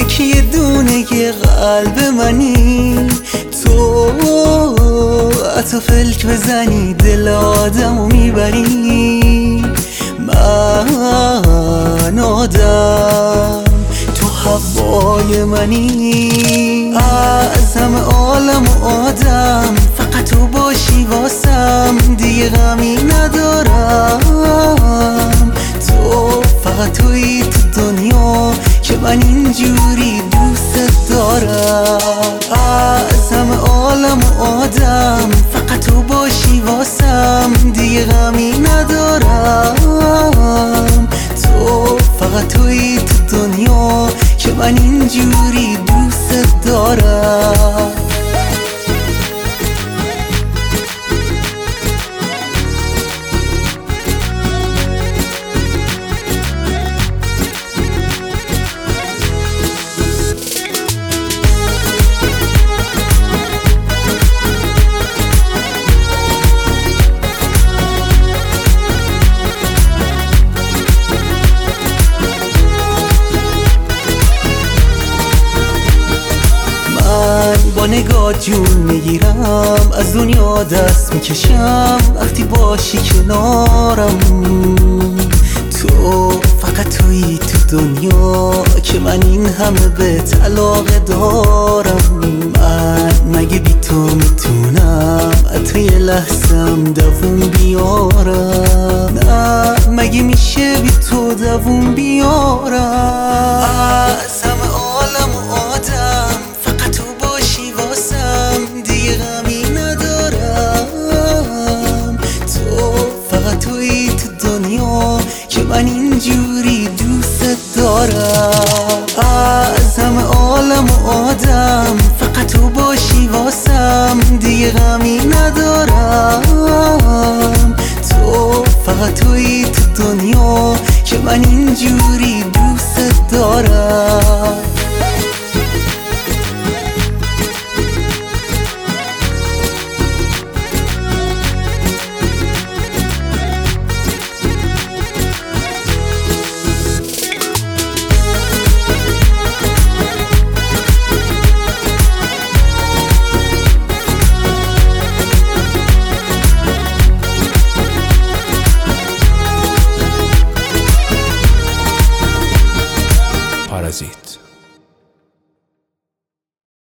که یه دونه قلب منی، تو حتی فلک بزنی دل آدمو میبری. من آدم تو هوای منی، از همه عالم و آدم فقط تو باشی واسم، دیگه غمی ندارم. تو فقط تویی تو دنیا که من اینجوری دوست دارم. از همه عالم و آدم فقط تو باشی واسم، دیگه غمی ندارم. تو فقط تویی تو دنیا که من اینجوری دوست دارم. با نگاه جون میگیرم، از دنیا دست میکشم وقتی باشی کنارم. تو فقط تویی تو دنیا که من این همه به علاقه دارم. من مگه بی تو میتونم حتی یه لحظم دووم بیارم؟ نه مگه میشه بی تو دووم بیارم؟ از همه عالم و آدم فقط تو باشی واسم، دیگه غمی ندارم. تو فقط تویی تو دنیا که من اینجوری دوست دارم. از همه عالم و آدم فقط تو باشی واسم، دیگه غمی ندارم. تو فقط تویی تو دنیا که من اینجوری دوست دارم.